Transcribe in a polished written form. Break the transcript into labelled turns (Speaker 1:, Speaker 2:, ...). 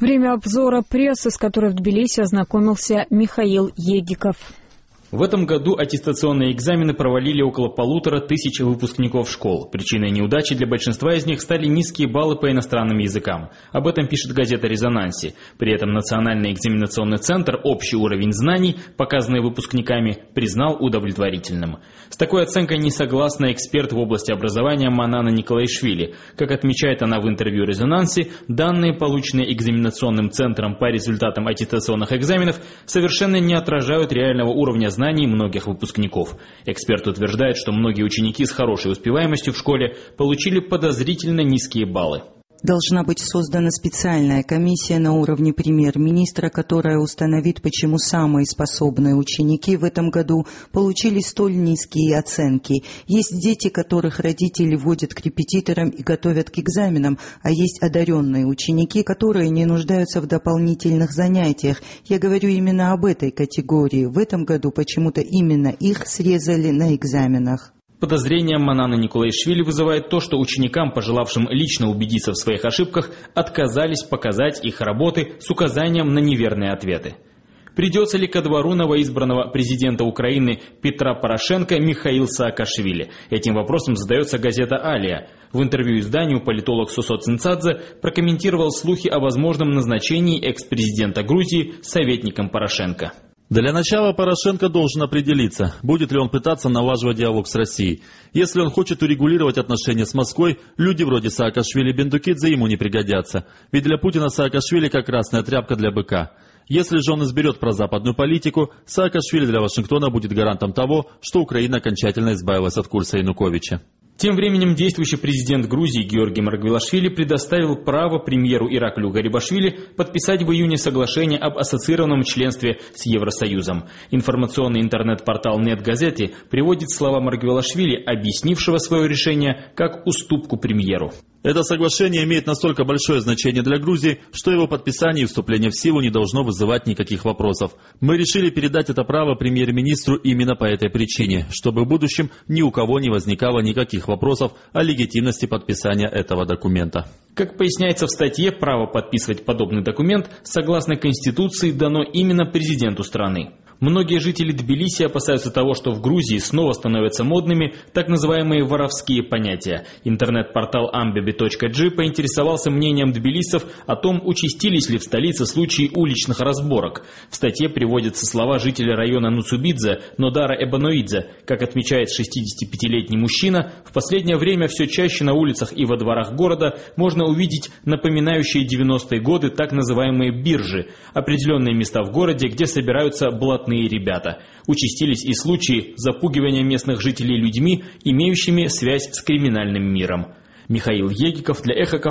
Speaker 1: Время обзора прессы, с которой в Тбилиси ознакомился Михаил Егиков.
Speaker 2: В этом году аттестационные экзамены провалили около 1500 выпускников школ. Причиной неудачи для большинства из них стали низкие баллы по иностранным языкам. Об этом пишет газета «Резонанси». При этом Национальный экзаменационный центр общий уровень знаний, показанный выпускниками, признал удовлетворительным. С такой оценкой не согласна эксперт в области образования Манана Николаишвили. Как отмечает она в интервью «Резонанси», данные, полученные экзаменационным центром по результатам аттестационных экзаменов, совершенно не отражают реального уровня знаний многих выпускников. Эксперт утверждает, что многие ученики с хорошей успеваемостью в школе получили подозрительно низкие баллы.
Speaker 3: Должна быть создана специальная комиссия на уровне премьер-министра, которая установит, почему самые способные ученики в этом году получили столь низкие оценки. Есть дети, которых родители водят к репетиторам и готовят к экзаменам, а есть одаренные ученики, которые не нуждаются в дополнительных занятиях. Я говорю именно об этой категории. В этом году почему-то именно их срезали на экзаменах.
Speaker 2: Подозрение Манана Николаишвили вызывает то, что ученикам, пожелавшим лично убедиться в своих ошибках, отказались показать их работы с указанием на неверные ответы. Придется ли ко двору новоизбранного президента Украины Петра Порошенко Михаил Саакашвили? Этим вопросом задается газета «Алия». В интервью изданию политолог Сусо Цинцадзе прокомментировал слухи о возможном назначении экс-президента Грузии советником Порошенко.
Speaker 4: Для начала Порошенко должен определиться, будет ли он пытаться налаживать диалог с Россией. Если он хочет урегулировать отношения с Москвой, люди вроде Саакашвили и Бендукидзе ему не пригодятся. Ведь для Путина Саакашвили как красная тряпка для быка. Если же он изберет прозападную политику, Саакашвили для Вашингтона будет гарантом того, что Украина окончательно избавилась от курса Януковича.
Speaker 2: Тем временем действующий президент Грузии Георгий Маргвелашвили предоставил право премьеру Ираклию Гарибашвили подписать в июне соглашение об ассоциированном членстве с Евросоюзом. Информационный интернет-портал «Нет-Газети» приводит слова Маргвелашвили, объяснившего свое решение как уступку премьеру.
Speaker 4: Это соглашение имеет настолько большое значение для Грузии, что его подписание и вступление в силу не должно вызывать никаких вопросов. Мы решили передать это право премьер-министру именно по этой причине, чтобы в будущем ни у кого не возникало никаких вопросов о легитимности подписания этого документа.
Speaker 2: Как поясняется в статье, право подписывать подобный документ, согласно Конституции, дано именно президенту страны. Многие жители Тбилиси опасаются того, что в Грузии снова становятся модными так называемые воровские понятия. Интернет-портал ambibi.g поинтересовался мнением тбилисцев о том, участились ли в столице случаи уличных разборок. В статье приводятся слова жителя района Нуцубидзе Нодара Эбаноидзе. Как отмечает 65-летний мужчина, в последнее время все чаще на улицах и во дворах города можно увидеть напоминающие 90-е годы так называемые биржи, определенные места в городе, где собираются блатные ребята. Участились и случаи запугивания местных жителей людьми, имеющими связь с криминальным миром. Михаил Егиков для Эхо.